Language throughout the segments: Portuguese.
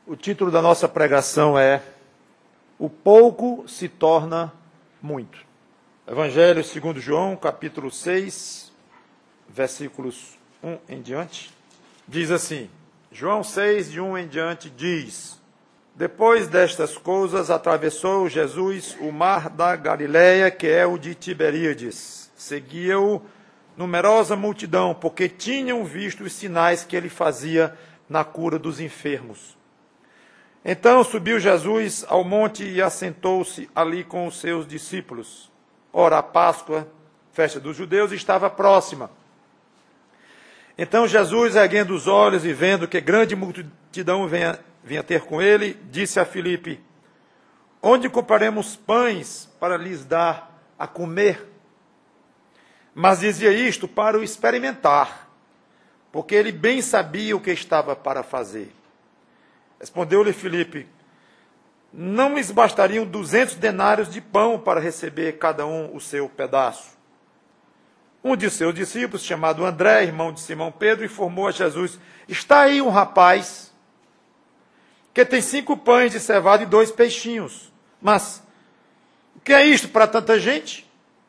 O título da nossa pregação é O pouco se torna muito. Evangelho segundo João, capítulo 6, versículos 1 em diante. Diz assim, João 6, de 1 em diante, diz: Depois destas coisas, atravessou Jesus o mar da Galileia, que é o de Tiberíades. Seguia-o numerosa multidão, porque tinham visto os sinais que ele fazia na cura dos enfermos. Então subiu Jesus ao monte e assentou-se ali com os seus discípulos. Ora, a Páscoa, festa dos judeus, estava próxima. Então Jesus, erguendo os olhos e vendo que grande multidão vinha ter com ele, disse a Filipe: Onde compraremos pães para lhes dar a comer? Mas dizia isto para o experimentar, porque ele bem sabia o que estava para fazer. Respondeu-lhe Filipe: Não lhes bastariam 200 denários de pão para receber cada um o seu pedaço? Um de seus discípulos, chamado André, irmão de Simão Pedro, informou a Jesus: Está aí um rapaz que tem 5 pães de cevada e 2 peixinhos. Mas o que é isto para tanta gente?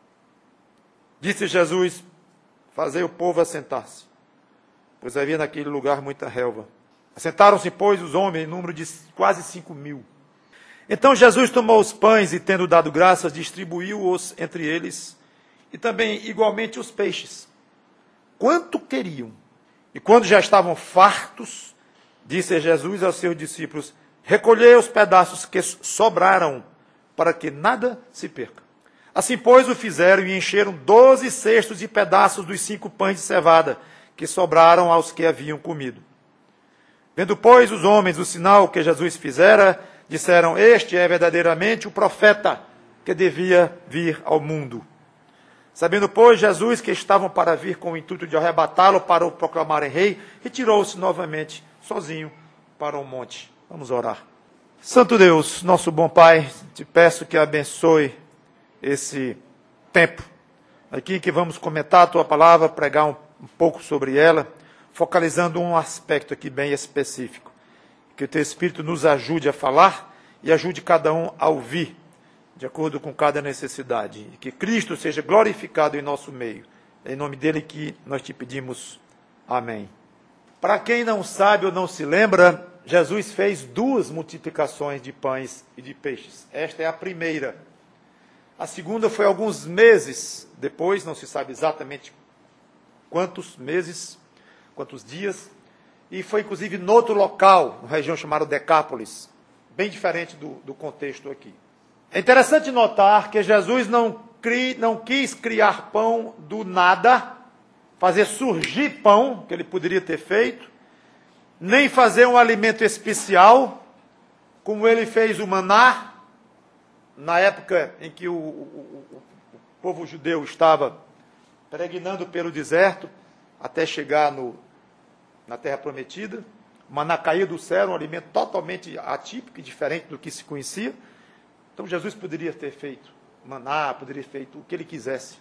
Disse Jesus: Fazei o povo assentar-se, pois havia naquele lugar muita relva. Assentaram-se, pois, os homens, em número de quase 5.000. Então Jesus tomou os pães e, tendo dado graças, distribuiu-os entre eles, e também, igualmente, os peixes. Quanto queriam? E quando já estavam fartos, disse Jesus aos seus discípulos: Recolhei os pedaços que sobraram, para que nada se perca. Assim, pois, o fizeram e encheram 12 cestos de pedaços dos 5 pães de cevada, que sobraram aos que haviam comido. Vendo, pois, os homens o sinal que Jesus fizera, disseram: Este é verdadeiramente o profeta que devia vir ao mundo. Sabendo, pois, Jesus que estavam para vir com o intuito de arrebatá-lo para o proclamarem rei, retirou-se novamente, sozinho, para o monte. Vamos orar. Santo Deus, nosso bom Pai, te peço que abençoe esse tempo aqui que vamos comentar a Tua palavra, pregar um pouco sobre ela, focalizando um aspecto aqui bem específico. Que o Teu Espírito nos ajude a falar e ajude cada um a ouvir, de acordo com cada necessidade. E que Cristo seja glorificado em nosso meio. É em nome dele que nós te pedimos. Amém. Para quem não sabe ou não se lembra, Jesus fez 2 multiplicações de pães e de peixes. Esta é a primeira. A segunda foi alguns meses depois, não se sabe exatamente quantos meses, quantos dias, e foi inclusive em outro local, uma região chamada Decápolis, bem diferente do contexto aqui. É interessante notar que Jesus não quis criar pão do nada, fazer surgir pão, que ele poderia ter feito, nem fazer um alimento especial, como ele fez o maná, na época em que o povo judeu estava peregrinando pelo deserto, até chegar na Terra Prometida. O maná caía do céu, um alimento totalmente atípico e diferente do que se conhecia. Então Jesus poderia ter feito maná, poderia ter feito o que ele quisesse.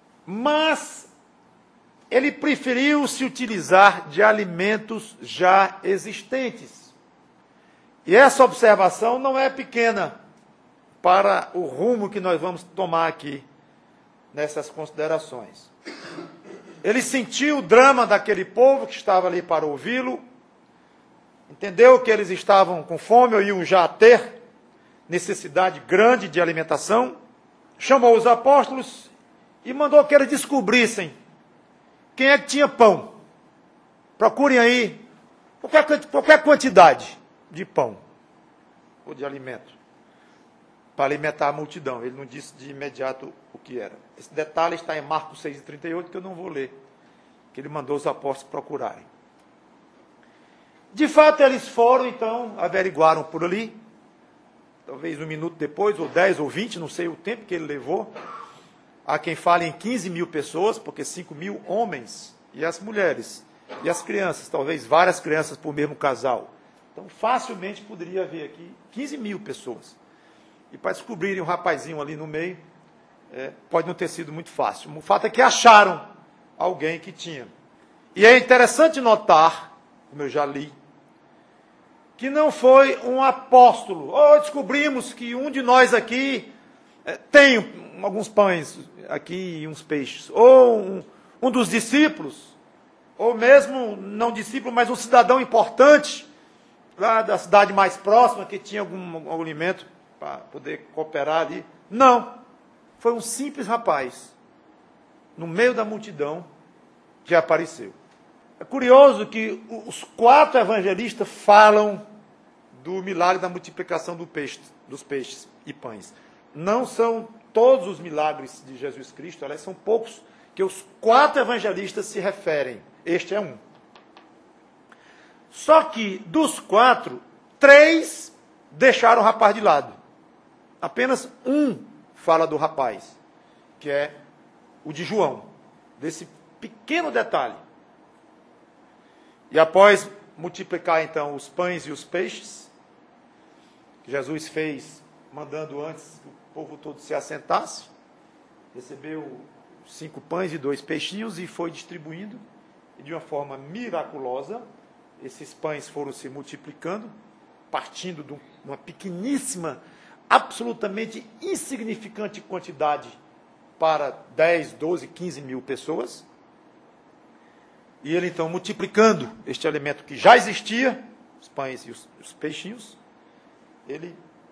Mas ele preferiu se utilizar de alimentos já existentes. E essa observação não é pequena para o rumo que nós vamos tomar aqui nessas considerações. Ele sentiu o drama daquele povo que estava ali para ouvi-lo, entendeu que eles estavam com fome ou iam já ter necessidade grande de alimentação, chamou os apóstolos e mandou que eles descobrissem quem é que tinha pão. Procurem aí qualquer quantidade de pão ou de alimento para alimentar a multidão. Ele não disse de imediato o que era. Esse detalhe está em Marcos 6,38, que eu não vou ler, que ele mandou os apóstolos procurarem. De fato, eles foram, então, averiguaram por ali, talvez 1 minuto depois, ou 10 ou 20, não sei o tempo que ele levou. Há quem fale em 15.000 pessoas, porque 5.000 homens, e as mulheres, e as crianças, talvez várias crianças por mesmo casal. Então, facilmente poderia haver aqui 15.000 pessoas. E para descobrirem um rapazinho ali no meio, pode não ter sido muito fácil. O fato é que acharam alguém que tinha. E é interessante notar, como eu já li, que não foi um apóstolo. Ou descobrimos que um de nós aqui tem alguns pães aqui e uns peixes. Ou um dos discípulos, ou mesmo não discípulo, mas um cidadão importante, lá da cidade mais próxima, que tinha algum alimento para poder cooperar ali. Não. Foi um simples rapaz, no meio da multidão, que apareceu. É curioso que os 4 evangelistas falam do milagre da multiplicação dos peixes e pães. Não são todos os milagres de Jesus Cristo, aliás, são poucos que os 4 evangelistas se referem. Este é um. Só que, dos 4, 3 deixaram o rapaz de lado. Apenas um fala do rapaz, que é o de João, desse pequeno detalhe. E após multiplicar, então, os pães e os peixes, que Jesus fez, mandando antes que o povo todo se assentasse, recebeu 5 pães e 2 peixinhos e foi distribuindo, e de uma forma miraculosa, esses pães foram se multiplicando, partindo de uma pequeníssima, absolutamente insignificante quantidade para 10, 12, 15 mil pessoas. E ele, então, multiplicando este alimento que já existia, os pães e os peixinhos, ele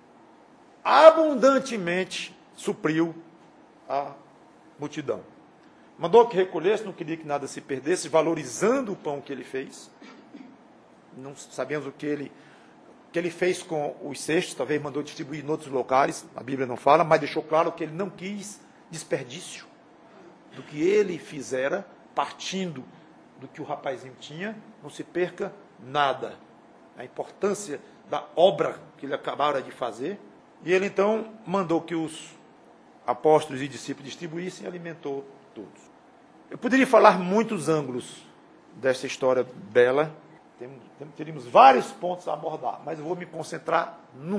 abundantemente supriu a multidão. Mandou que recolhesse, não queria que nada se perdesse, valorizando o pão que ele fez. Não sabemos o que ele fez com os cestos, talvez mandou distribuir em outros locais, a Bíblia não fala, mas deixou claro que ele não quis desperdício do que ele fizera, partindo do que o rapazinho tinha, não se perca nada. A importância da obra que ele acabara de fazer. E ele então mandou que os apóstolos e discípulos distribuíssem e alimentou todos. Eu poderia falar muitos ângulos dessa história bela, teríamos vários pontos a abordar, mas eu vou me concentrar num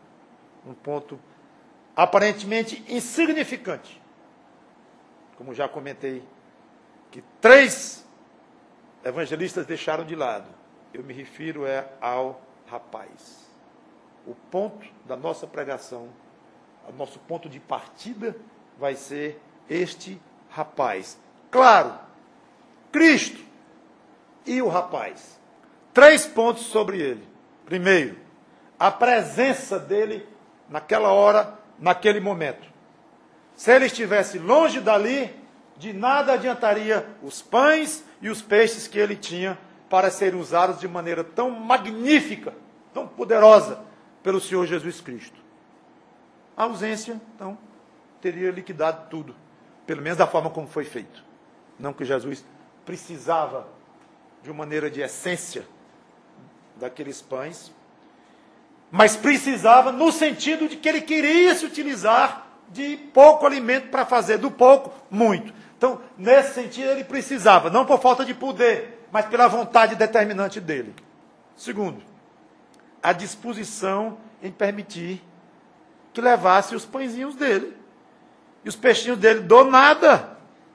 ponto aparentemente insignificante. Como já comentei, que 3 evangelistas deixaram de lado. Eu me refiro ao rapaz. O ponto da nossa pregação, o nosso ponto de partida vai ser este rapaz. Claro, Cristo e o rapaz. 3 pontos sobre ele. Primeiro, a presença dele naquela hora, naquele momento. Se ele estivesse longe dali, de nada adiantaria os pães e os peixes que ele tinha para serem usados de maneira tão magnífica, tão poderosa pelo Senhor Jesus Cristo. A ausência, então, teria liquidado tudo, pelo menos da forma como foi feito. Não que Jesus precisava, de uma maneira de essência, daqueles pães, mas precisava no sentido de que ele queria se utilizar de pouco alimento para fazer do pouco muito. Então, nesse sentido, ele precisava, não por falta de poder, mas pela vontade determinante dele. Segundo, a disposição em permitir que levasse os pãezinhos dele e os peixinhos dele do nada.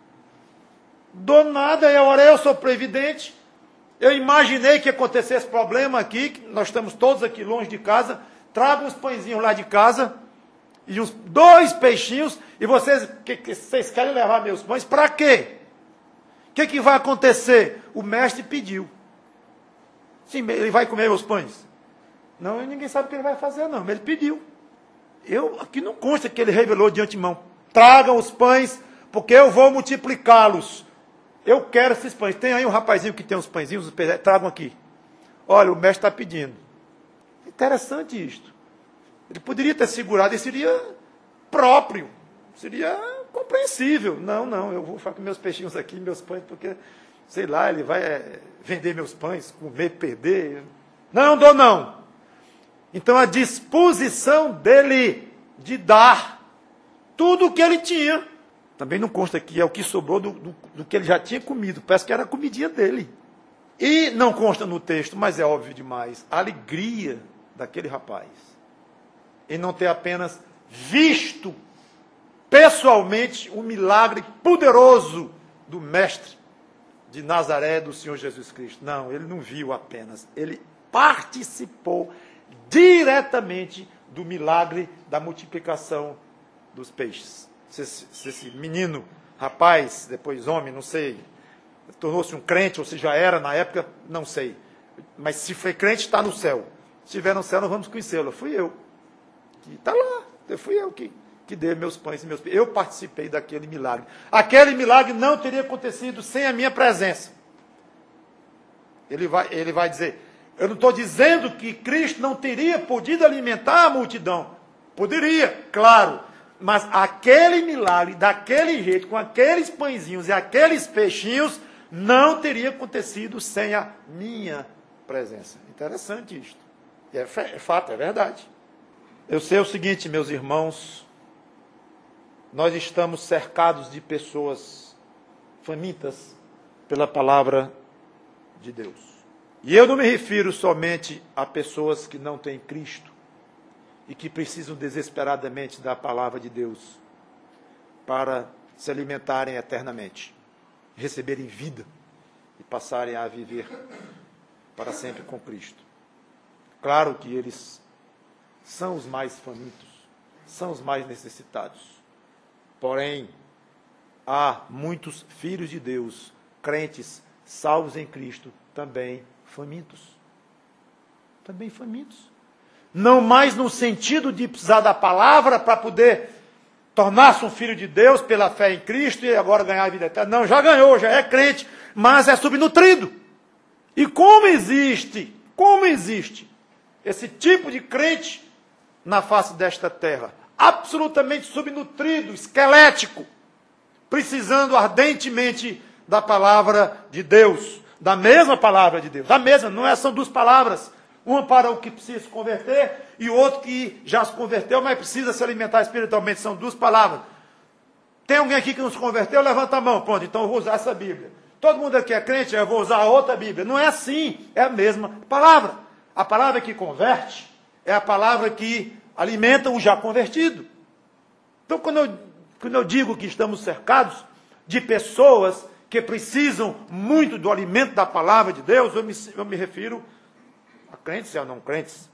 Do nada, e agora eu sou previdente. Eu imaginei que acontecesse esse problema aqui, que nós estamos todos aqui longe de casa, trago uns pãezinhos lá de casa e uns 2 peixinhos, e vocês querem levar meus pães? Para quê? O que vai acontecer? O mestre pediu. Sim, ele vai comer meus pães? Não, ninguém sabe o que ele vai fazer, não, mas ele pediu. Aqui não consta que ele revelou de antemão. Tragam os pães, porque eu vou multiplicá-los. Eu quero esses pães. Tem aí um rapazinho que tem os pãezinhos, tragam aqui. Olha, o mestre está pedindo. Interessante isto. Ele poderia ter segurado, e seria próprio, seria compreensível. Não, eu vou ficar com meus peixinhos aqui, meus pães, porque, sei lá, ele vai vender meus pães, comer, perder. Não dou não. Então a disposição dele de dar tudo o que ele tinha. Também não consta aqui, é o que sobrou do que ele já tinha comido. Parece que era a comidinha dele. E não consta no texto, mas é óbvio demais, a alegria daquele rapaz em não ter apenas visto pessoalmente o milagre poderoso do Mestre de Nazaré, do Senhor Jesus Cristo. Não, ele não viu apenas, ele participou diretamente do milagre da multiplicação dos peixes. Se esse menino, rapaz, depois homem, não sei, tornou-se um crente, ou se já era na época, não sei. Mas se foi crente, está no céu. Se estiver no céu, nós vamos conhecê-lo. Fui eu. Que está lá. Fui eu que dei meus pães e meus peixes. Eu participei daquele milagre. Aquele milagre não teria acontecido sem a minha presença. Ele vai dizer, eu não estou dizendo que Cristo não teria podido alimentar a multidão. Poderia, claro. Mas aquele milagre, daquele jeito, com aqueles pãezinhos e aqueles peixinhos, não teria acontecido sem a minha presença. Interessante isto. É fato, é verdade. Eu sei o seguinte, meus irmãos, nós estamos cercados de pessoas famintas pela palavra de Deus. E eu não me refiro somente a pessoas que não têm Cristo e que precisam desesperadamente da palavra de Deus para se alimentarem eternamente, receberem vida e passarem a viver para sempre com Cristo. Claro que eles são os mais famintos, são os mais necessitados. Porém, há muitos filhos de Deus, crentes, salvos em Cristo, também famintos. Também famintos. Não mais no sentido de precisar da palavra para poder tornar-se um filho de Deus pela fé em Cristo e agora ganhar a vida eterna. Não, já ganhou, já é crente, mas é subnutrido. E como existe esse tipo de crente na face desta terra? Absolutamente subnutrido, esquelético, precisando ardentemente da palavra de Deus, da mesma palavra de Deus, da mesma, não são duas palavras, uma para o que precisa se converter e o outro que já se converteu, mas precisa se alimentar espiritualmente, são duas palavras. Tem alguém aqui que não se converteu? Levanta a mão, pronto, então eu vou usar essa Bíblia. Todo mundo aqui é crente, eu vou usar a outra Bíblia. Não é assim, é a mesma palavra. A palavra que converte é a palavra que alimenta o já convertido. Então, quando eu digo que estamos cercados de pessoas que precisam muito do alimento da palavra de Deus, eu me refiro a crentes e a não crentes.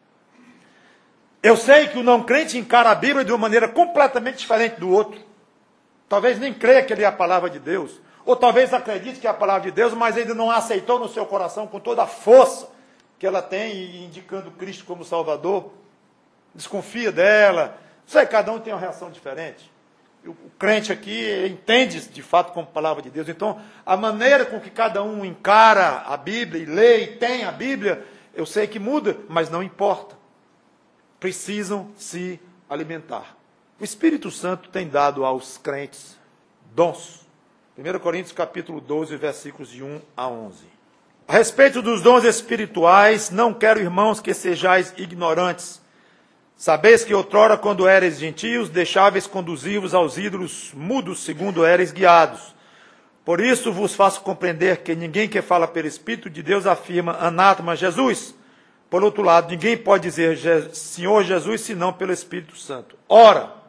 Eu sei que o não crente encara a Bíblia de uma maneira completamente diferente do outro. Talvez nem creia que ele é a palavra de Deus. Ou talvez acredite que é a palavra de Deus, mas ainda não a aceitou no seu coração com toda a força que ela tem, indicando Cristo como Salvador. Desconfia dela. Não sei, cada um tem uma reação diferente. O crente aqui entende de fato como palavra de Deus. Então, a maneira com que cada um encara a Bíblia e lê e tem a Bíblia, eu sei que muda, mas não importa. Precisam se alimentar. O Espírito Santo tem dado aos crentes dons. 1 Coríntios capítulo 12, versículos de 1 a 11. A respeito dos dons espirituais, não quero, irmãos, que sejais ignorantes. Sabeis que outrora, quando éreis gentios, deixáveis conduzir-vos aos ídolos mudos, segundo éreis guiados. Por isso vos faço compreender que ninguém que fala pelo Espírito de Deus afirma anátema Jesus. Por outro lado, ninguém pode dizer Senhor Jesus, senão pelo Espírito Santo. Ora,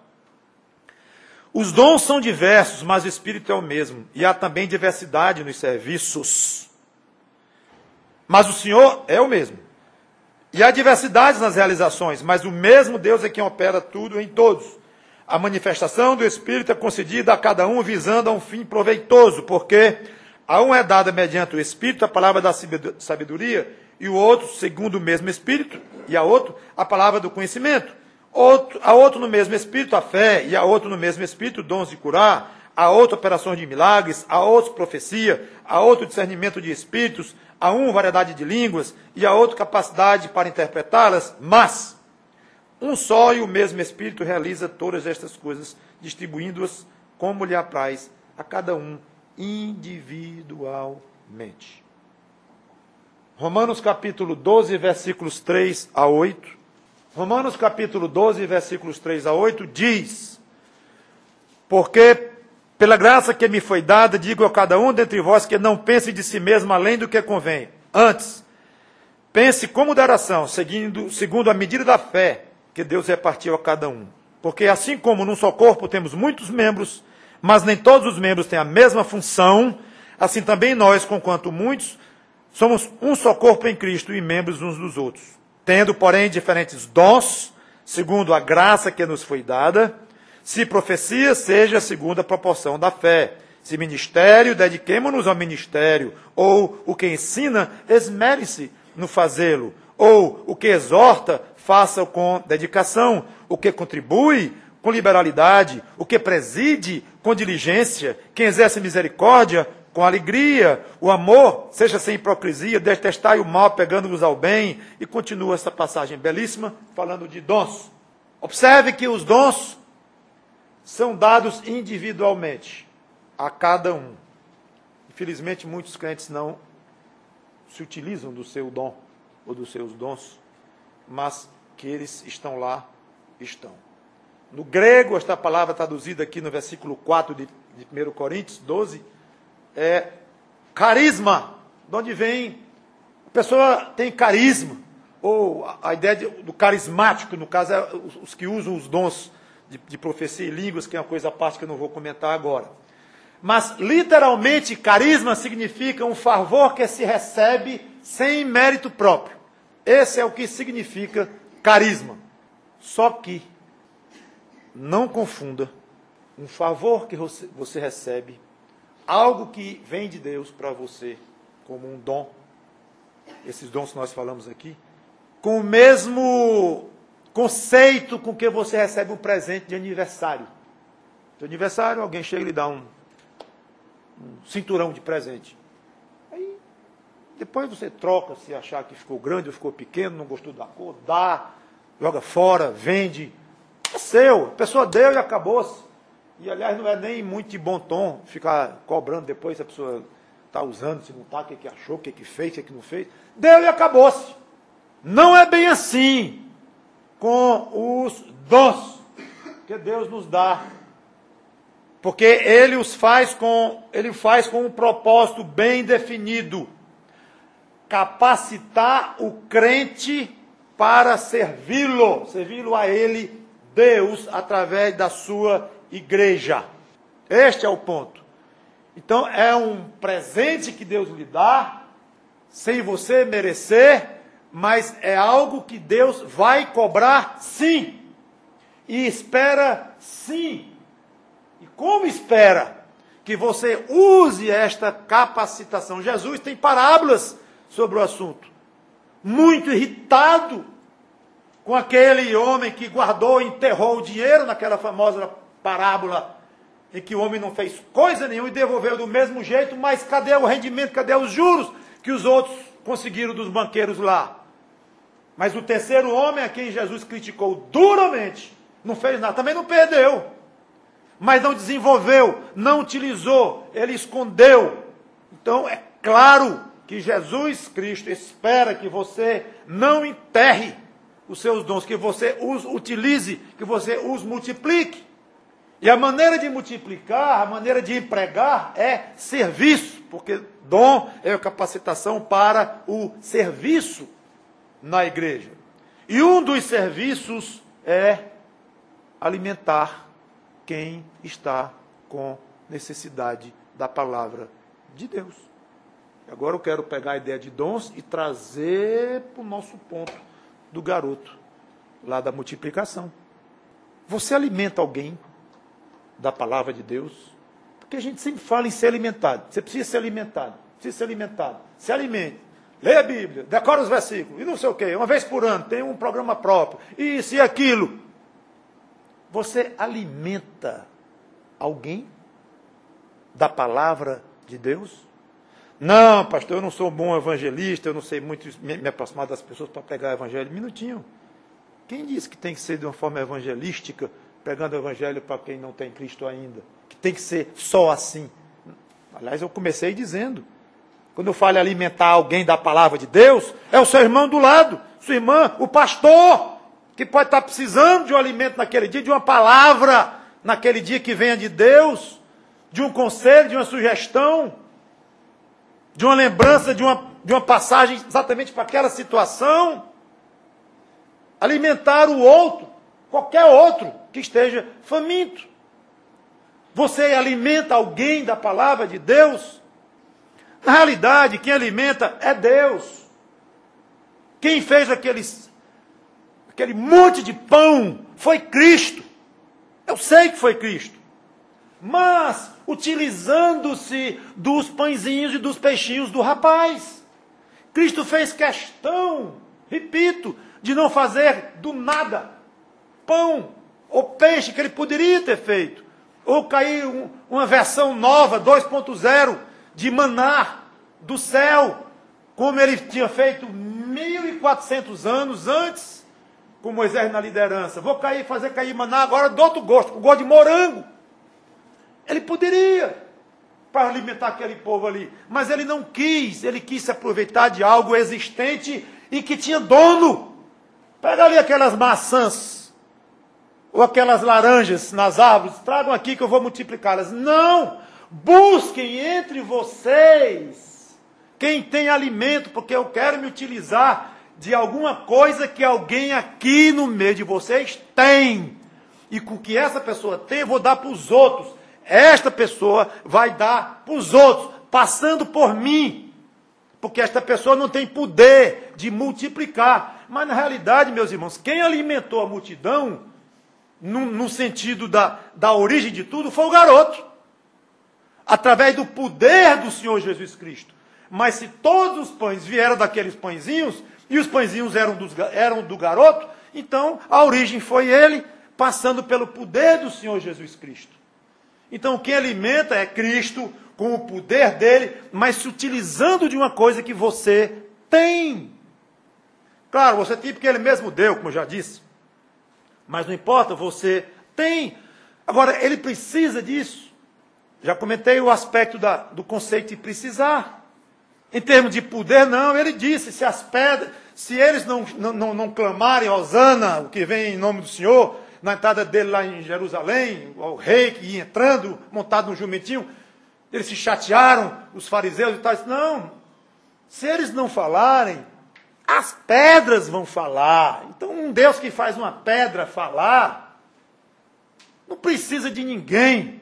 os dons são diversos, mas o Espírito é o mesmo. E há também diversidade nos serviços. Mas o Senhor é o mesmo. E há diversidades nas realizações, mas o mesmo Deus é quem opera tudo em todos. A manifestação do Espírito é concedida a cada um visando a um fim proveitoso, porque a um é dada mediante o Espírito a palavra da sabedoria, e o outro, segundo o mesmo Espírito, e a outro, a palavra do conhecimento. A outro no mesmo Espírito a fé, e a outro no mesmo Espírito dons de curar, a outro operações de milagres, a outro profecia, a outro discernimento de espíritos, a um variedade de línguas, e a outro capacidade para interpretá-las, mas um só e o mesmo Espírito realiza todas estas coisas, distribuindo-as como lhe apraz a cada um individualmente. Romanos capítulo 12, versículos 3 a 8. Romanos capítulo 12, versículos 3 a 8, diz: porque pela graça que me foi dada, digo a cada um dentre vós que não pense de si mesmo além do que convém. Antes, pense com moderação, segundo a medida da fé que Deus repartiu a cada um. Porque assim como num só corpo temos muitos membros, mas nem todos os membros têm a mesma função, assim também nós, conquanto muitos, Somos um só corpo em Cristo e membros uns dos outros, tendo, porém, diferentes dons, segundo a graça que nos foi dada. Se profecia, seja segundo a proporção da fé. Se ministério, dediquemo-nos ao ministério. Ou o que ensina, esmere-se no fazê-lo. Ou o que exorta, faça-o com dedicação. O que contribui, com liberalidade. O que preside, com diligência. Quem exerce misericórdia, com alegria. O amor, seja sem hipocrisia. Detestai o mal, pegando-vos ao bem. E continua essa passagem belíssima, falando de dons. Observe que os dons são dados individualmente a cada um. Infelizmente, muitos crentes não se utilizam do seu dom ou dos seus dons, mas que eles estão lá, estão. No grego, esta palavra traduzida aqui no versículo 4 de 1 Coríntios 12, é carisma, de onde vem, a pessoa tem carisma, ou a ideia do carismático, no caso, é os que usam os dons de profecia e línguas, que é uma coisa à parte que eu não vou comentar agora. Mas, literalmente, carisma significa um favor que se recebe sem mérito próprio. Esse é o que significa carisma. Só que, não confunda um favor que você recebe, algo que vem de Deus para você, como um dom, esses dons que nós falamos aqui, com o mesmo conceito com que você recebe um presente de aniversário. De aniversário, alguém chega e lhe dá um cinturão de presente. Aí, depois você troca, se achar que ficou grande ou ficou pequeno, não gostou da cor, dá, joga fora, vende. É seu, a pessoa deu e acabou-se. E, aliás, não é nem muito de bom tom ficar cobrando depois se a pessoa está usando, se não está, o que achou, o que fez, o que não fez. Deu e acabou-se. Não é bem assim com os dons que Deus nos dá. Porque Ele faz com um propósito bem definido. Capacitar o crente para servi-lo a Ele, Deus, através da sua igreja. Este é o ponto. Então, é um presente que Deus lhe dá, sem você merecer, mas é algo que Deus vai cobrar, sim. E espera, sim. E como espera? Que você use esta capacitação. Jesus tem parábolas sobre o assunto. Muito irritado com aquele homem que guardou e enterrou o dinheiro naquela famosa parábola em que o homem não fez coisa nenhuma e devolveu do mesmo jeito, mas cadê o rendimento, cadê os juros que os outros conseguiram dos banqueiros lá? Mas o terceiro homem, a quem Jesus criticou duramente, não fez nada, também não perdeu, mas não desenvolveu, não utilizou, ele escondeu. Então é claro que Jesus Cristo espera que você não enterre os seus dons, que você os utilize, que você os multiplique. E a maneira de multiplicar, a maneira de empregar é serviço, porque dom é a capacitação para o serviço na igreja. E um dos serviços é alimentar quem está com necessidade da palavra de Deus. Agora eu quero pegar a ideia de dons e trazer para o nosso ponto do garoto, lá da multiplicação. Você alimenta alguém da palavra de Deus? Porque a gente sempre fala em ser alimentado. Você precisa ser alimentado, precisa ser alimentado. Se alimente, leia a Bíblia, decora os versículos, e não sei o quê, uma vez por ano, tem um programa próprio, isso e aquilo. Você alimenta alguém da palavra de Deus? Não, pastor, eu não sou um bom evangelista, eu não sei muito me aproximar das pessoas para pregar o evangelho. Minutinho. Quem disse que tem que ser de uma forma evangelística, pregando o evangelho para quem não tem Cristo ainda? Que tem que ser só assim. Aliás, eu comecei dizendo, quando eu falo alimentar alguém da palavra de Deus, é o seu irmão do lado, sua irmã, o pastor, que pode estar precisando de um alimento naquele dia, de uma palavra naquele dia que venha de Deus, de um conselho, de uma sugestão, de uma lembrança, de uma passagem exatamente para aquela situação. Alimentar o outro, qualquer outro que esteja faminto. Você alimenta alguém da palavra de Deus? Na realidade, quem alimenta é Deus. Quem fez aquele monte de pão foi Cristo. Eu sei que foi Cristo. Mas utilizando-se dos pãezinhos e dos peixinhos do rapaz. Cristo fez questão, repito, de não fazer do nada pão ou peixe que ele poderia ter feito. Ou cair uma versão nova, 2.0, de maná do céu, como ele tinha feito 1.400 anos antes, com Moisés na liderança. Vou fazer cair maná agora de outro gosto, com gosto de morango. Ele poderia, para alimentar aquele povo ali, mas ele não quis, ele quis se aproveitar de algo existente e que tinha dono. Pega ali aquelas maçãs, ou aquelas laranjas nas árvores, tragam aqui que eu vou multiplicá-las. Não! Busquem entre vocês quem tem alimento, porque eu quero me utilizar de alguma coisa que alguém aqui no meio de vocês tem. E com o que essa pessoa tem, eu vou dar para os outros. Esta pessoa vai dar para os outros, passando por mim. Porque esta pessoa não tem poder de multiplicar. Mas na realidade, meus irmãos, quem alimentou a multidão, no sentido da origem de tudo, foi o garoto. Através do poder do Senhor Jesus Cristo. Mas se todos os pães vieram daqueles pãezinhos, e os pãezinhos eram do garoto, então a origem foi ele, passando pelo poder do Senhor Jesus Cristo. Então quem alimenta é Cristo, com o poder dele, mas se utilizando de uma coisa que você tem. Claro, você tem porque ele mesmo deu, como eu já disse. Mas não importa, você tem. Agora, ele precisa disso. Já comentei o aspecto do conceito de precisar. Em termos de poder, não. Ele disse, se as pedras, se eles não clamarem Hosana, o que vem em nome do Senhor, na entrada dele lá em Jerusalém, o rei que ia entrando, montado num jumentinho, eles se chatearam, os fariseus e tal. Não, se eles não falarem, as pedras vão falar. Então, um Deus que faz uma pedra falar, não precisa de ninguém.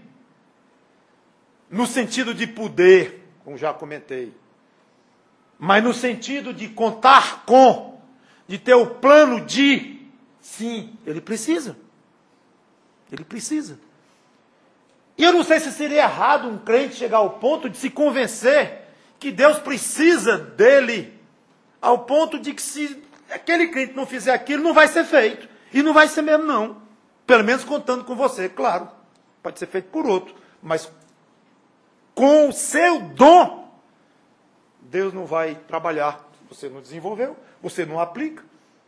No sentido de poder, como já comentei. Mas no sentido de contar com, de ter o plano de, sim, ele precisa. Ele precisa. E eu não sei se seria errado um crente chegar ao ponto de se convencer que Deus precisa dele, ao ponto de que se aquele crente não fizer aquilo, não vai ser feito. E não vai ser mesmo, não. Pelo menos contando com você, claro. Pode ser feito por outro. Mas com o seu dom, Deus não vai trabalhar. Você não desenvolveu, você não aplica.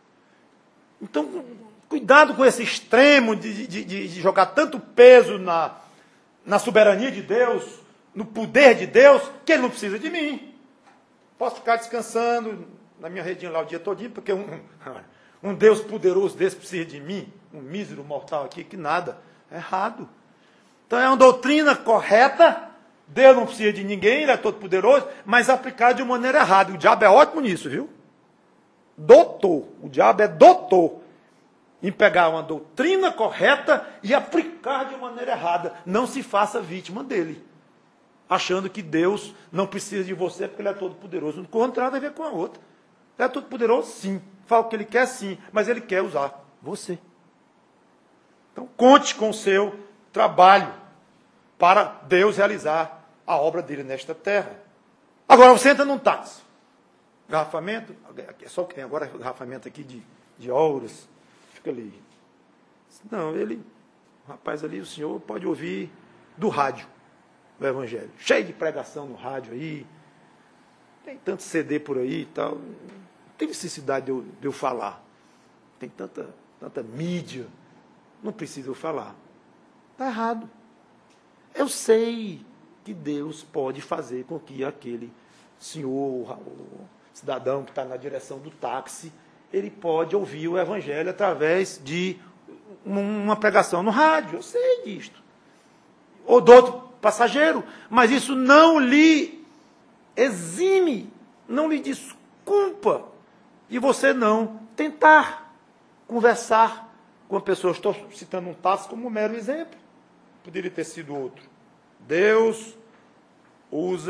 Então, cuidado com esse extremo de jogar tanto peso na soberania de Deus, no poder de Deus, que ele não precisa de mim. Posso ficar descansando na minha redinha lá o dia todinho, porque um Deus poderoso desse precisa de mim, um mísero mortal aqui, que nada. É errado. Então é uma doutrina correta, Deus não precisa de ninguém, ele é todo poderoso, mas aplicado de maneira errada. O diabo é ótimo nisso, viu? Doutor. O diabo é doutor em pegar uma doutrina correta e aplicar de maneira errada. Não se faça vítima dele, achando que Deus não precisa de você porque ele é todo poderoso. Não tem nada a ver com a outra. Ele é todo poderoso, sim. Fala o que ele quer, sim, mas ele quer usar você. Então, conte com o seu trabalho para Deus realizar a obra dele nesta terra. Agora, você entra num táxi. Garrafamento, é só o que tem agora, garrafamento aqui de ouros. Fica ali. Não, o rapaz ali, o senhor pode ouvir do rádio o evangelho. Cheio de pregação no rádio aí. Tem tanto CD por aí e tal. Não tem necessidade de eu falar. Tem tanta mídia. Não precisa eu falar. Está errado. Eu sei que Deus pode fazer com que aquele senhor, o cidadão que está na direção do táxi, ele pode ouvir o evangelho através de uma pregação no rádio. Eu sei disto. Ou do outro passageiro. Mas isso não lhe exime, não lhe desculpa de você não tentar conversar com a pessoa. Estou citando um táxi como um mero exemplo. Poderia ter sido outro. Deus usa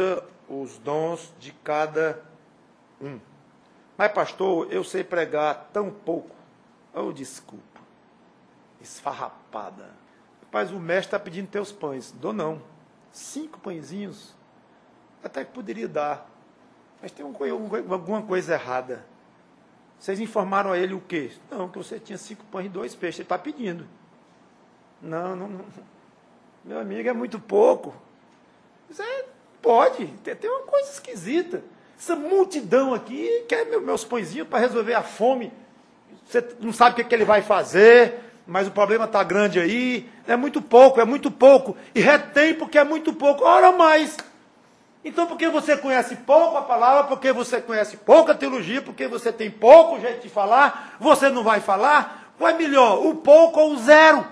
os dons de cada um. Mas, pastor, eu sei pregar tão pouco. Oh, desculpa. Esfarrapada. Rapaz, o mestre está pedindo teus pães. Dou não. 5 pãezinhos. Até que poderia dar. Mas tem alguma coisa errada. Vocês informaram a ele o quê? Não, que você tinha 5 pães e 2 peixes. Ele está pedindo. Não. Meu amigo, é muito pouco. Você pode. Tem uma coisa esquisita. Essa multidão aqui quer meus pãezinhos para resolver a fome. Você não sabe o que ele vai fazer, mas o problema está grande aí. É muito pouco. E retém porque é muito pouco. Ora mais. Então, porque você conhece pouco a palavra, porque você conhece pouca teologia, porque você tem pouco jeito de falar, você não vai falar, qual é melhor, o pouco ou o zero?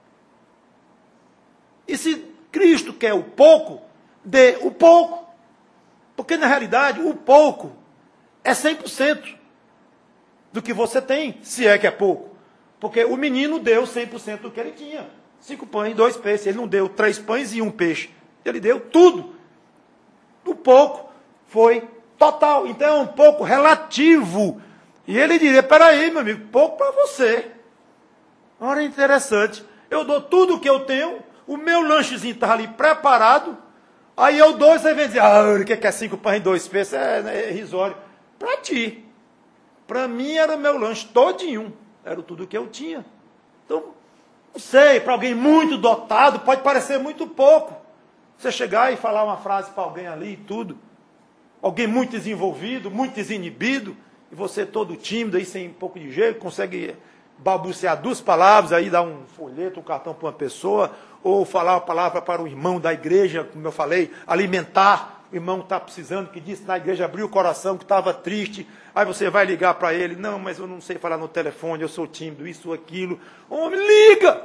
E se Cristo quer o pouco, dê o pouco. Porque, na realidade, o pouco é 100% do que você tem, se é que é pouco. Porque o menino deu 100% do que ele tinha. 5 pães e 2 peixes. Ele não deu 3 pães e 1 peixe. Ele deu tudo. O pouco foi total. Então é um pouco relativo. E ele diria, peraí, meu amigo, pouco para você. Ora, interessante. Eu dou tudo o que eu tenho, o meu lanchezinho está ali preparado, aí eu dou e você vem dizer, o que é 5 pães e 2 peixes? É irrisório. Para ti. Para mim era o meu lanche todinho. Era tudo o que eu tinha. Então, não sei, para alguém muito dotado, pode parecer muito pouco. Você chegar e falar uma frase para alguém ali e tudo. Alguém muito desenvolvido, muito desinibido, e você todo tímido, aí sem um pouco de jeito, consegue balbuciar 2 palavras, aí dar um folheto, um cartão para uma pessoa, ou falar uma palavra para o irmão da igreja, como eu falei, alimentar. O irmão está precisando, que disse na igreja, abriu o coração, que estava triste. Aí você vai ligar para ele, não, mas eu não sei falar no telefone, eu sou tímido, isso, aquilo. Homem, liga!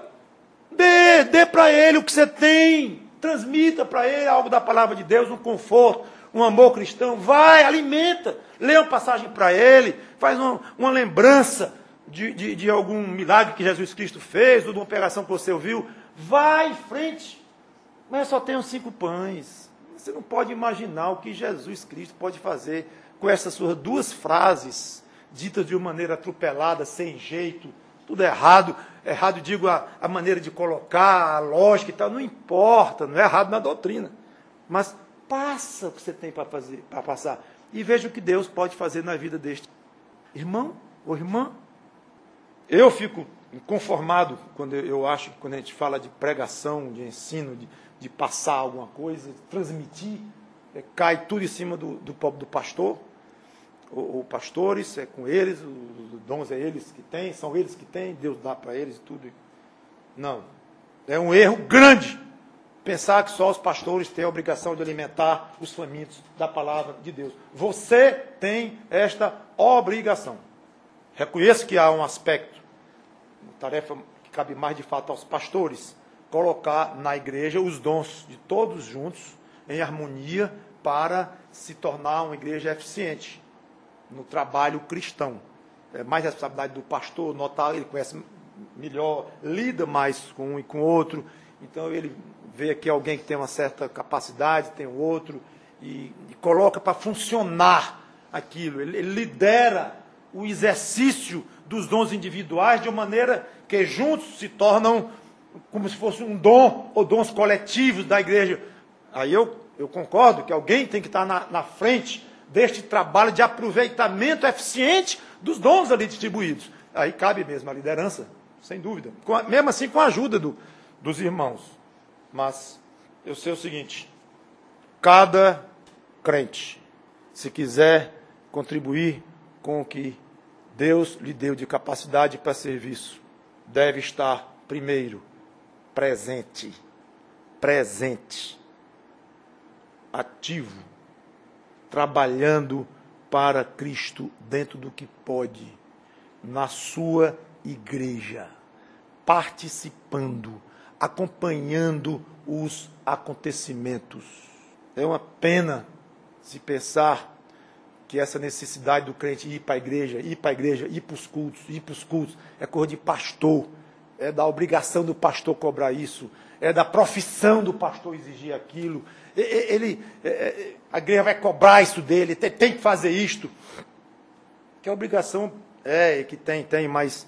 Dê para ele o que você tem. Transmita para ele algo da palavra de Deus, um conforto, um amor cristão. Vai, alimenta. Lê uma passagem para ele. Faz uma lembrança de algum milagre que Jesus Cristo fez, ou de uma operação que você ouviu. Vai em frente. Mas eu só tenho 5 pães. Você não pode imaginar o que Jesus Cristo pode fazer com essas suas 2 frases, ditas de uma maneira atropelada, sem jeito, tudo errado. Errado, digo, a maneira de colocar, a lógica e tal, não importa, não é errado na doutrina. Mas passa o que você tem para fazer, para passar. E veja o que Deus pode fazer na vida deste irmão ou irmã. Eu fico inconformado quando eu acho que quando a gente fala de pregação, de ensino, de passar alguma coisa, de transmitir, cai tudo em cima do pastor. Ou pastores, é com eles, os dons é eles que têm, são eles que têm, Deus dá para eles e tudo. Não. É um erro grande pensar que só os pastores têm a obrigação de alimentar os famintos da palavra de Deus. Você tem esta obrigação. Reconheço que há um aspecto, uma tarefa que cabe mais de fato aos pastores, colocar na igreja os dons de todos juntos, em harmonia, para se tornar uma igreja eficiente no trabalho cristão. É mais responsabilidade do pastor, notar, ele conhece melhor, lida mais com um e com o outro, então ele vê aqui alguém que tem uma certa capacidade, tem o outro, e coloca para funcionar aquilo, ele lidera o exercício dos dons individuais de uma maneira que juntos se tornam como se fosse um dom, ou dons coletivos da igreja. Aí eu concordo que alguém tem que estar na frente deste trabalho de aproveitamento eficiente dos dons ali distribuídos. Aí cabe mesmo a liderança, sem dúvida. Mesmo assim com a ajuda dos irmãos. Mas eu sei o seguinte, cada crente, se quiser contribuir com o que Deus lhe deu de capacidade para serviço, deve estar, primeiro, presente, ativo, trabalhando para Cristo dentro do que pode, na sua igreja, participando, acompanhando os acontecimentos. É uma pena se pensar que essa necessidade do crente ir para a igreja, ir para os cultos, é coisa de pastor, é da obrigação do pastor cobrar isso, é da profissão do pastor exigir aquilo. A igreja vai cobrar isso dele, tem que fazer isto. Que a obrigação que tem, mas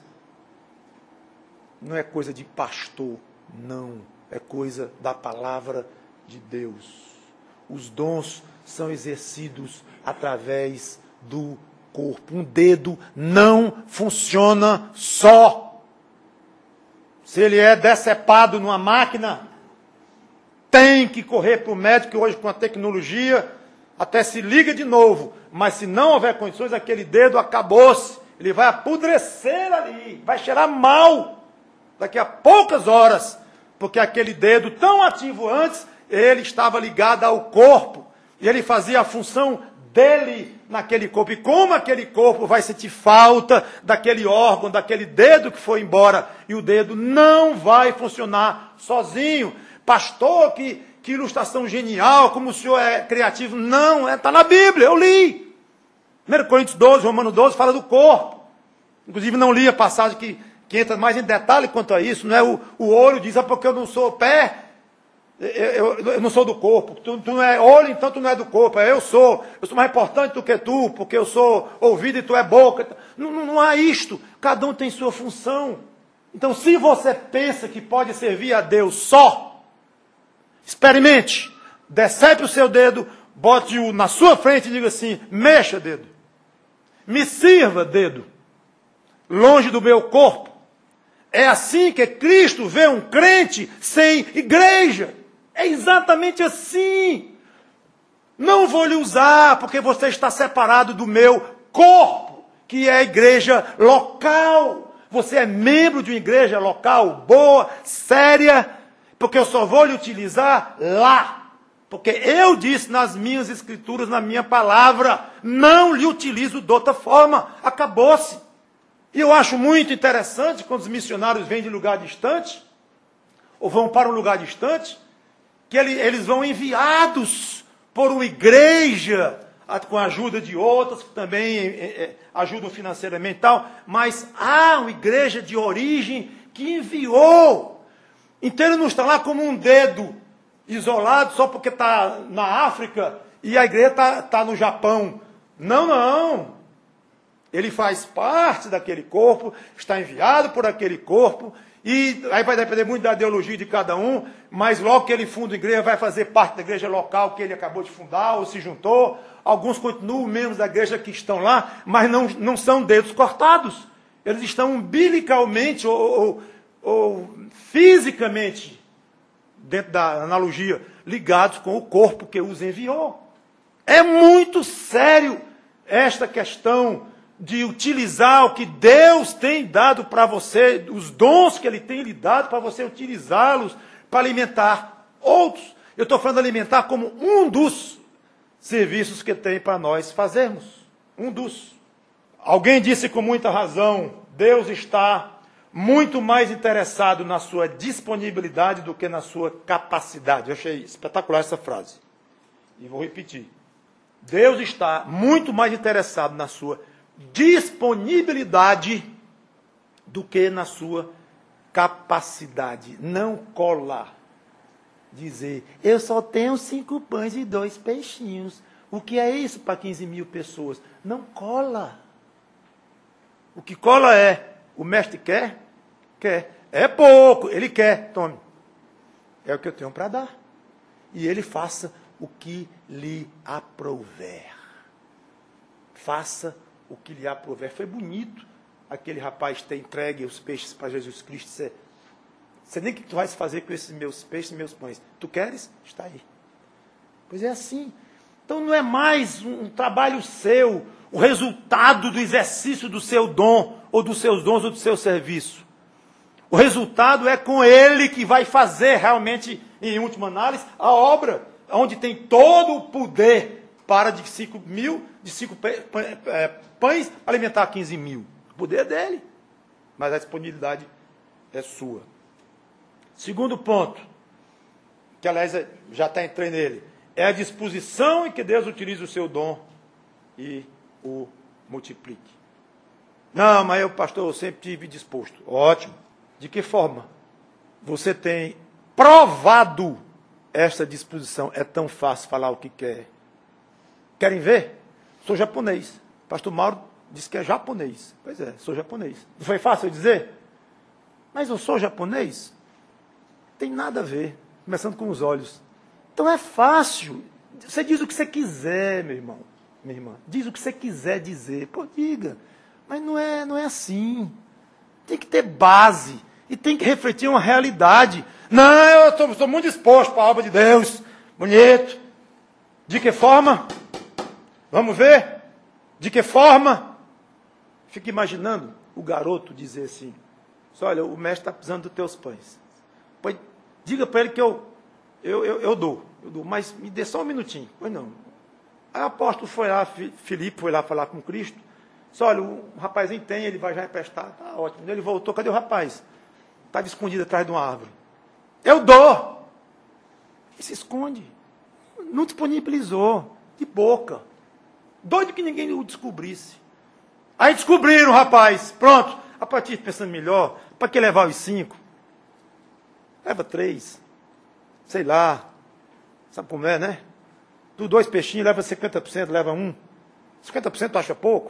não é coisa de pastor, não. É coisa da palavra de Deus. Os dons são exercidos através do corpo. Um dedo não funciona só. Se ele é decepado numa máquina, tem que correr para o médico, hoje com a tecnologia, até se liga de novo. Mas se não houver condições, aquele dedo acabou-se. Ele vai apodrecer ali, vai cheirar mal daqui a poucas horas, porque aquele dedo tão ativo antes, ele estava ligado ao corpo, e ele fazia a função dele naquele corpo. E como aquele corpo vai sentir falta daquele órgão, daquele dedo que foi embora, e o dedo não vai funcionar sozinho. Pastor, que ilustração genial, como o senhor é criativo. Não, está na Bíblia, eu li. 1 Coríntios 12, Romano 12, fala do corpo. Inclusive não li a passagem que entra mais em detalhe quanto a isso. Não é o olho diz, porque eu não sou pé, eu não sou do corpo. Tu não é olho, então tu não é do corpo. Eu sou mais importante do que tu, porque eu sou ouvido e tu é boca. Não há isto. Cada um tem sua função. Então, se você pensa que pode servir a Deus só, experimente. Decepe o seu dedo, bote-o na sua frente e diga assim: mexa, dedo. Me sirva, dedo. Longe do meu corpo. É assim que Cristo vê um crente sem igreja. É exatamente assim. Não vou lhe usar, porque você está separado do meu corpo, que é a igreja local. Você é membro de uma igreja local boa, séria, porque eu só vou lhe utilizar lá. Porque eu disse nas minhas escrituras, na minha palavra, não lhe utilizo de outra forma. Acabou-se. E eu acho muito interessante quando os missionários vêm de lugar distante, ou vão para um lugar distante, que eles vão enviados por uma igreja, com a ajuda de outras, que também ajudam financeiramente e tal, mas há uma igreja de origem que enviou. Então ele não está lá como um dedo isolado só porque está na África e a igreja está no Japão. Não. Ele faz parte daquele corpo, está enviado por aquele corpo, e aí vai depender muito da ideologia de cada um, mas logo que ele funda a igreja, vai fazer parte da igreja local que ele acabou de fundar ou se juntou. Alguns continuam membros da igreja que estão lá, mas não são dedos cortados. Eles estão umbilicalmente ou fisicamente, dentro da analogia, ligados com o corpo que os enviou. É muito sério esta questão de utilizar o que Deus tem dado para você, os dons que Ele tem lhe dado, para você utilizá-los para alimentar outros. Eu estou falando de alimentar como um dos serviços que tem para nós fazermos. Um dos. Alguém disse com muita razão, Deus está muito mais interessado na sua disponibilidade do que na sua capacidade. Eu achei espetacular essa frase. E vou repetir. Deus está muito mais interessado na sua disponibilidade do que na sua capacidade. Não cola dizer, eu só tenho 5 pães e 2 peixinhos. O que é isso para 15 mil pessoas? Não cola. O que cola é, o mestre quer? Quer. É pouco, ele quer, tome. É o que eu tenho para dar. E ele faça o que lhe aprouver. Faça o que lhe aprouver. Foi bonito aquele rapaz ter entregue os peixes para Jesus Cristo. Você nem o que tu vais fazer com esses meus peixes e meus pães. Tu queres? Está aí. Pois é assim. Então não é mais um trabalho seu, o resultado do exercício do seu dom, ou dos seus dons, ou do seu serviço. O resultado é com ele que vai fazer realmente, em última análise, a obra, onde tem todo o poder para de 5 pães alimentar 15 mil. O poder é dele, mas a disponibilidade é sua. Segundo ponto, que aliás já está entrando nele, é a disposição em que Deus utiliza o seu dom e o multiplique. Não, mas eu, pastor, eu sempre tive disposto. Ótimo. De que forma você tem provado esta disposição? É tão fácil falar o que quer. Querem ver? Sou japonês. Pastor Mauro disse que é japonês. Pois é, sou japonês. Não foi fácil eu dizer? Mas eu sou japonês? Tem nada a ver. Começando com os olhos. Então é fácil. Você diz o que você quiser, meu irmão, minha irmã. Diz o que você quiser dizer. Pô, diga. Mas não é assim. Tem que ter base. E tem que refletir uma realidade. Não, eu estou muito disposto para a obra de Deus. Bonito. De que forma? Vamos ver? De que forma? Fica imaginando o garoto dizer assim, olha, o mestre está precisando dos teus pães. Pois, diga para ele que eu dou, mas me dê só um minutinho. Pois não. Aí o apóstolo foi lá, Filipe foi lá falar com Cristo. Disse, olha, o rapazinho tem, ele vai já emprestar. Tá ótimo. Ele voltou, cadê o rapaz? Estava escondido atrás de uma árvore. Eu dou. E se esconde. Não disponibilizou. De boca. Doido que ninguém o descobrisse. Aí descobriram o rapaz. Pronto. A partir pensando melhor, para que levar os 5? Leva 3. Sei lá. Sabe como é, né? Do 2 peixinhos, leva 50%, leva 1. 50% tu acha pouco?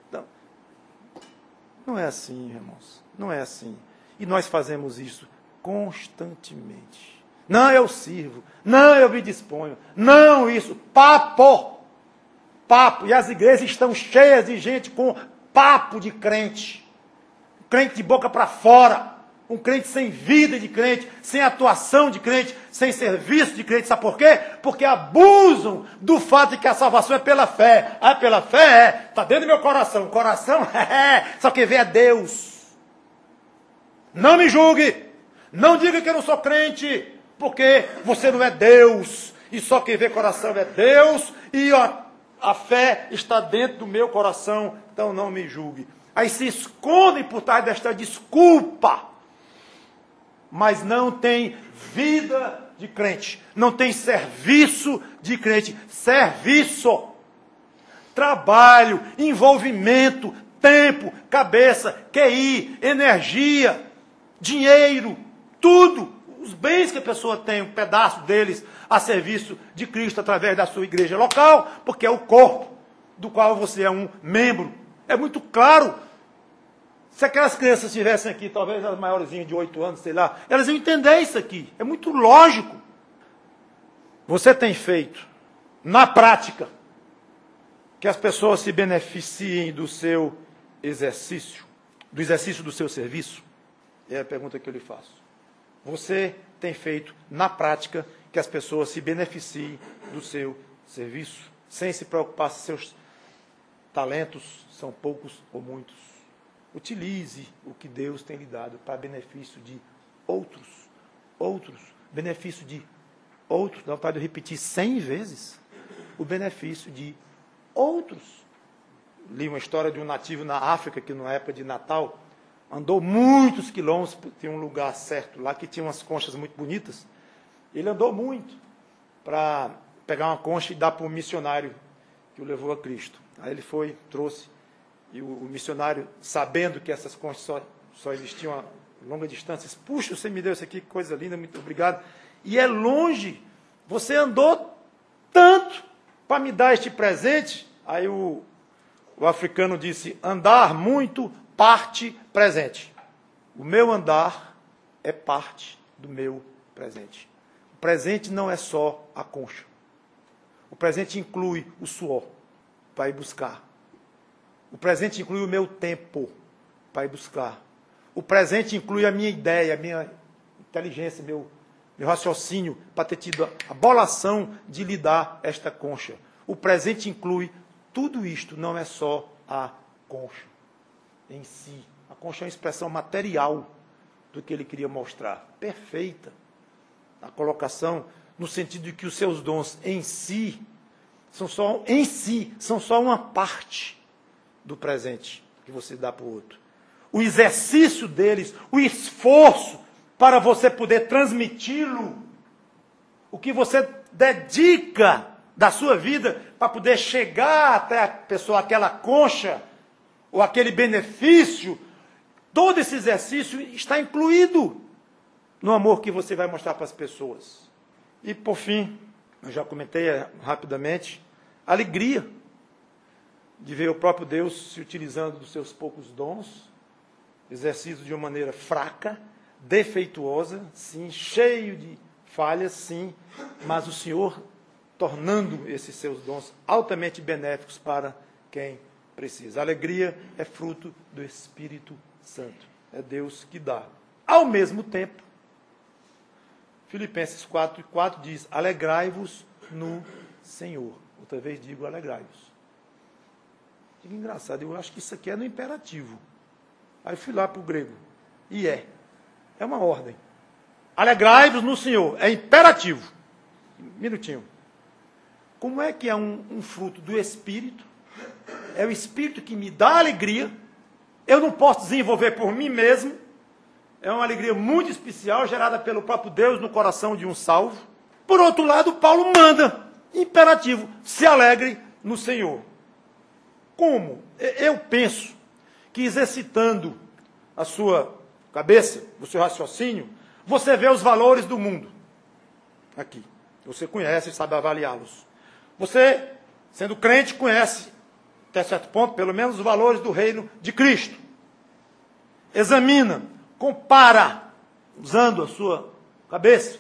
Não é assim, irmãos. Não é assim. E nós fazemos isso constantemente. Não, eu sirvo. Não, eu me disponho. Não, isso. Papo. Papo. E as igrejas estão cheias de gente com papo de crente. Crente de boca para fora. Um crente sem vida de crente, sem atuação de crente, sem serviço de crente. Sabe por quê? Porque abusam do fato de que a salvação é pela fé. Ah, pela fé é. Está dentro do meu coração. Coração é. Só quem vê é Deus. Não me julgue. Não diga que eu não sou crente. Porque você não é Deus. E só quem vê coração é Deus. E a fé está dentro do meu coração. Então não me julgue. Aí se escondem por trás desta desculpa. Mas não tem vida de crente. Não tem serviço de crente. Serviço. Trabalho, envolvimento, tempo, cabeça, QI, energia, dinheiro, tudo. Os bens que a pessoa tem, um pedaço deles a serviço de Cristo através da sua igreja local, porque é o corpo do qual você é um membro. É muito claro. Se aquelas crianças estivessem aqui, talvez as maiorzinhas de 8 anos, sei lá, elas iam entender isso aqui. É muito lógico. Você tem feito, na prática, que as pessoas se beneficiem do seu exercício, do exercício do seu serviço? É a pergunta que eu lhe faço. Você tem feito, na prática, que as pessoas se beneficiem do seu serviço, sem se preocupar se seus talentos são poucos ou muitos? Utilize o que Deus tem lhe dado para benefício de outros. Benefício de outros. Dá vontade de repetir 100 vezes. O benefício de outros. Li uma história de um nativo na África, que na época de Natal, andou muitos quilômetros, tinha um lugar certo lá, que tinha umas conchas muito bonitas. Ele andou muito para pegar uma concha e dar para um missionário que o levou a Cristo. Aí ele foi, trouxe. E o missionário, sabendo que essas conchas só existiam a longa distância, disse, puxa, você me deu isso aqui, que coisa linda, muito obrigado. E é longe, você andou tanto para me dar este presente. Aí o africano disse, andar muito, parte presente. O meu andar é parte do meu presente. O presente não é só a concha. O presente inclui o suor para ir buscar. O presente inclui o meu tempo para ir buscar. O presente inclui a minha ideia, a minha inteligência, meu raciocínio, para ter tido a bolação de lhe dar esta concha. O presente inclui tudo isto, não é só a concha em si. A concha é uma expressão material do que ele queria mostrar. Perfeita. A colocação no sentido de que os seus dons em si são só uma parte do presente que você dá para o outro. O exercício deles, o esforço para você poder transmiti-lo, o que você dedica da sua vida para poder chegar até a pessoa, aquela concha, ou aquele benefício, Todo esse exercício está incluído no amor que você vai mostrar para as pessoas. E, por fim, eu já comentei rapidamente, a alegria de ver o próprio Deus se utilizando dos seus poucos dons, exercido de uma maneira fraca, defeituosa, sim, cheio de falhas, sim, mas o Senhor tornando esses seus dons altamente benéficos para quem precisa. A alegria é fruto do Espírito Santo. É Deus que dá. Ao mesmo tempo, Filipenses 4:4 diz, alegrai-vos no Senhor. Outra vez digo, alegrai-vos. Que engraçado, eu acho que isso aqui é no imperativo. Aí fui lá para o grego. E é uma ordem. Alegrai-vos no Senhor. É imperativo. Minutinho. Como é que é um fruto do Espírito? É o Espírito que me dá alegria. Eu não posso desenvolver por mim mesmo. É uma alegria muito especial, gerada pelo próprio Deus no coração de um salvo. Por outro lado, Paulo manda, imperativo, se alegre no Senhor. Como? Eu penso que exercitando a sua cabeça, o seu raciocínio, você vê os valores do mundo. Aqui. Você conhece e sabe avaliá-los. Você, sendo crente, conhece, até certo ponto, pelo menos os valores do reino de Cristo. Examina, compara, usando a sua cabeça.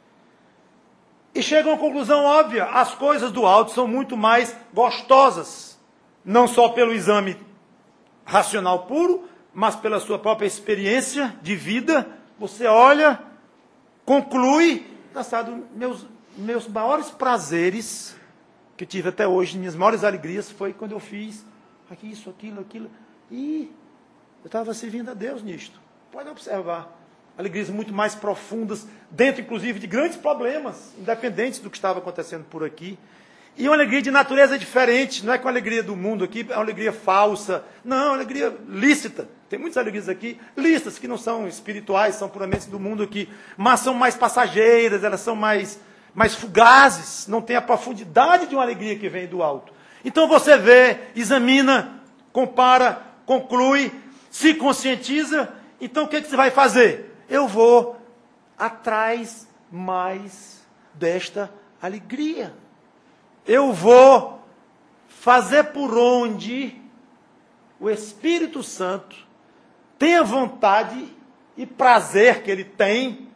E chega a uma conclusão óbvia. As coisas do alto são muito mais gostosas. Não só pelo exame racional puro, mas pela sua própria experiência de vida. Você olha, conclui. Engraçado, meus maiores prazeres que tive até hoje, minhas maiores alegrias, foi quando eu fiz isso, aquilo. E eu estava servindo a Deus nisto. Pode observar. Alegrias muito mais profundas, dentro, inclusive, de grandes problemas, independentes do que estava acontecendo por aqui. E uma alegria de natureza diferente, não é com a alegria do mundo aqui, é uma alegria falsa. Não, é uma alegria lícita. Tem muitas alegrias aqui, lícitas, que não são espirituais, são puramente do mundo aqui. Mas são mais passageiras, elas são mais fugazes, não tem a profundidade de uma alegria que vem do alto. Então você vê, examina, compara, conclui, se conscientiza. Então o que você vai fazer? Eu vou atrás mais desta alegria. Eu vou fazer por onde o Espírito Santo tem a vontade e prazer que ele tem.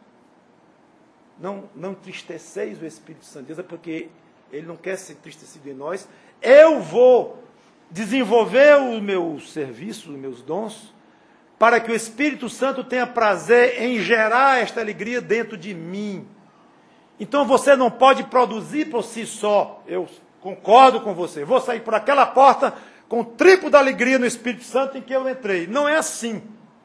Não entristeceis o Espírito Santo, porque ele não quer ser entristecido em nós. Eu vou desenvolver o meu serviço, os meus dons, para que o Espírito Santo tenha prazer em gerar esta alegria dentro de mim. Então você não pode produzir por si só. Eu concordo com você. Vou sair por aquela porta com o triplo da alegria no Espírito Santo em que eu entrei. Não é assim.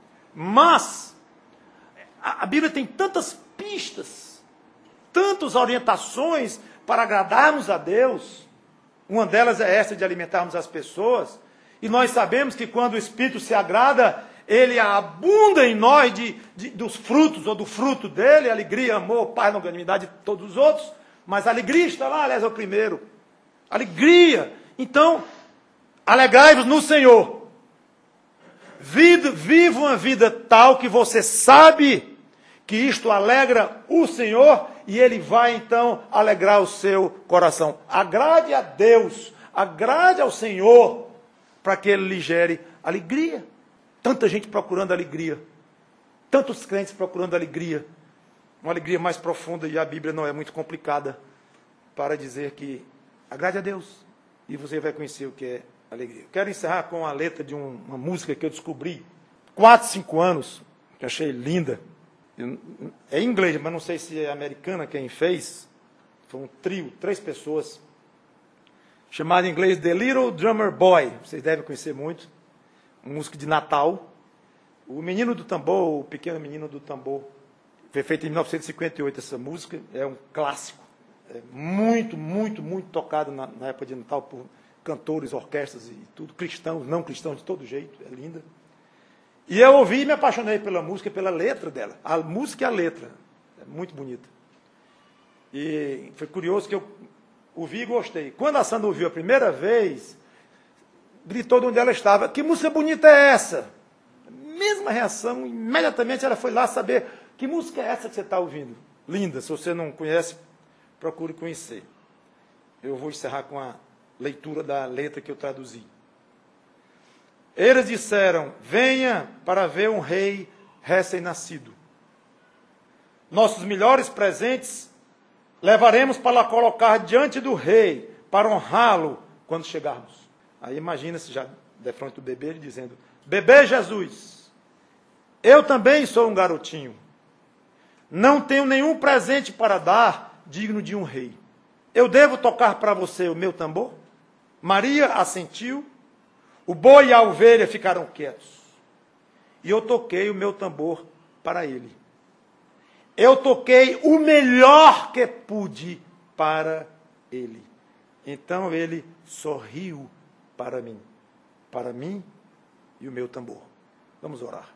Mas a Bíblia tem tantas pistas, tantas orientações para agradarmos a Deus. Uma delas é essa de alimentarmos as pessoas. E nós sabemos que quando o Espírito se agrada, ele abunda em nós dos frutos, ou do fruto dele, alegria, amor, paz, longanimidade, todos os outros. Mas a alegria está lá, aliás, é o primeiro. Alegria. Então, alegrai-vos no Senhor. Viva uma vida tal que você sabe que isto alegra o Senhor e ele vai, então, alegrar o seu coração. Agrade a Deus, agrade ao Senhor, para que ele lhe gere alegria. Tanta gente procurando alegria. Tantos crentes procurando alegria. Uma alegria mais profunda, e a Bíblia não é muito complicada para dizer que agrade a Deus. E você vai conhecer o que é alegria. Quero encerrar com a letra de uma música que eu descobri 4, 5 anos, que achei linda. É em inglês, mas não sei se é americana quem fez. Foi um trio, 3 pessoas. Chamado em inglês The Little Drummer Boy. Vocês devem conhecer muito. Uma música de Natal. O Menino do Tambor, o Pequeno Menino do Tambor. Foi feita em 1958 essa música. É um clássico. É muito, muito, muito tocado na época de Natal por cantores, orquestras e tudo. Cristãos, não cristãos, de todo jeito. É linda. E eu ouvi e me apaixonei pela música, pela letra dela. A música e a letra. É muito bonita. E foi curioso que eu ouvi e gostei. Quando a Sandra ouviu a primeira vez, gritou de onde ela estava: que música bonita é essa? mesma reação, imediatamente ela foi lá saber que música é essa que você está ouvindo. Linda, se você não conhece, procure conhecer. Eu vou encerrar com a leitura da letra que eu traduzi. Eles disseram, venha para ver um rei recém-nascido. Nossos melhores presentes levaremos para colocar diante do rei, para honrá-lo quando chegarmos. Aí imagina-se já, de frente do bebê, ele dizendo, bebê Jesus, eu também sou um garotinho. Não tenho nenhum presente para dar digno de um rei. Eu devo tocar para você o meu tambor? Maria assentiu, o boi e a ovelha ficaram quietos. E eu toquei o meu tambor para ele. Eu toquei o melhor que pude para ele. Então ele sorriu para mim e o meu tambor. Vamos orar.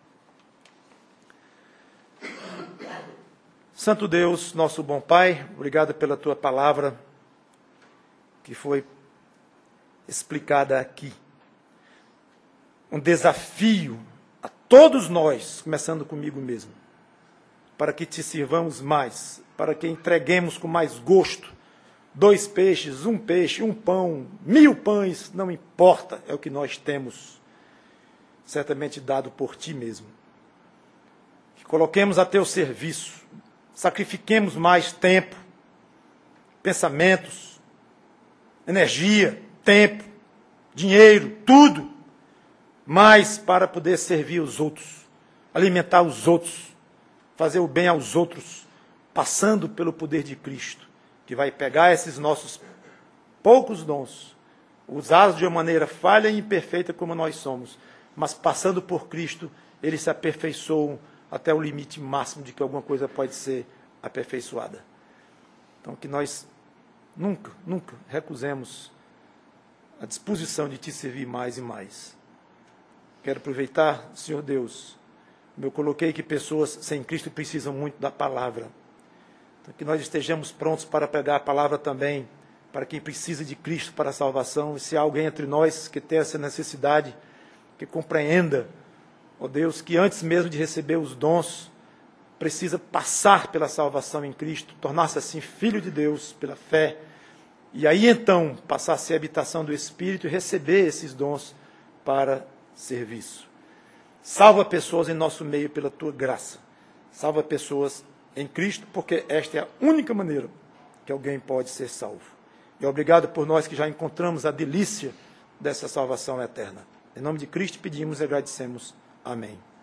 Santo Deus, nosso bom Pai, obrigado pela tua palavra que foi explicada aqui. Um desafio a todos nós, começando comigo mesmo, para que te sirvamos mais, para que entreguemos com mais gosto 2 peixes, 1 peixe, 1 pão, 1000 pães, não importa, é o que nós temos, certamente dado por ti mesmo. Que coloquemos a teu serviço, sacrifiquemos mais tempo, pensamentos, energia, tempo, dinheiro, tudo, mas para poder servir os outros, alimentar os outros, fazer o bem aos outros, passando pelo poder de Cristo, que vai pegar esses nossos poucos dons, usá-los de uma maneira falha e imperfeita como nós somos, mas passando por Cristo, eles se aperfeiçoam até o limite máximo de que alguma coisa pode ser aperfeiçoada. Então, que nós nunca recusemos a disposição de te servir mais e mais. Quero aproveitar, Senhor Deus, eu coloquei que pessoas sem Cristo precisam muito da palavra. Então, que nós estejamos prontos para pegar a palavra também, para quem precisa de Cristo para a salvação. E se há alguém entre nós que tem essa necessidade, que compreenda, ó Deus, que antes mesmo de receber os dons, precisa passar pela salvação em Cristo, tornar-se assim filho de Deus pela fé, e aí então passar a ser habitação do Espírito e receber esses dons para serviço. Salva pessoas em nosso meio pela tua graça. Salva pessoas em Cristo, porque esta é a única maneira que alguém pode ser salvo. E obrigado por nós que já encontramos a delícia dessa salvação eterna. Em nome de Cristo pedimos e agradecemos. Amém.